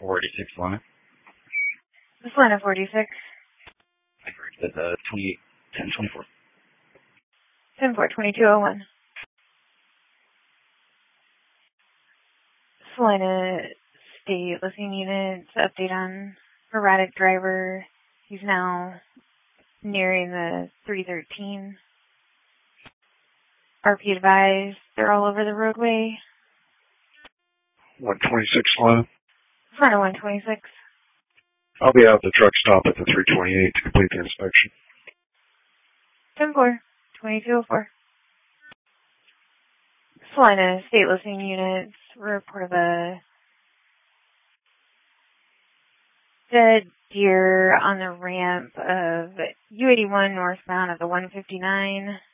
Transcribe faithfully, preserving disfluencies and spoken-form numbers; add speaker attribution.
Speaker 1: forty-six line.
Speaker 2: This line of forty-six.
Speaker 1: That's uh, twenty-eight ten twenty-four.
Speaker 2: ten four twenty-two oh one. Salina State listening units, update on erratic driver. He's now nearing the three thirteen. R P advised, they're all over the roadway.
Speaker 3: one twenty-six line.
Speaker 2: Front of one twenty-six.
Speaker 3: I'll be out at the truck stop at the three twenty-eight to complete the inspection.
Speaker 2: ten four twenty-two oh four. Salina State listening units, report of a dead deer on the ramp of U eighty-one northbound of the one fifty-nine.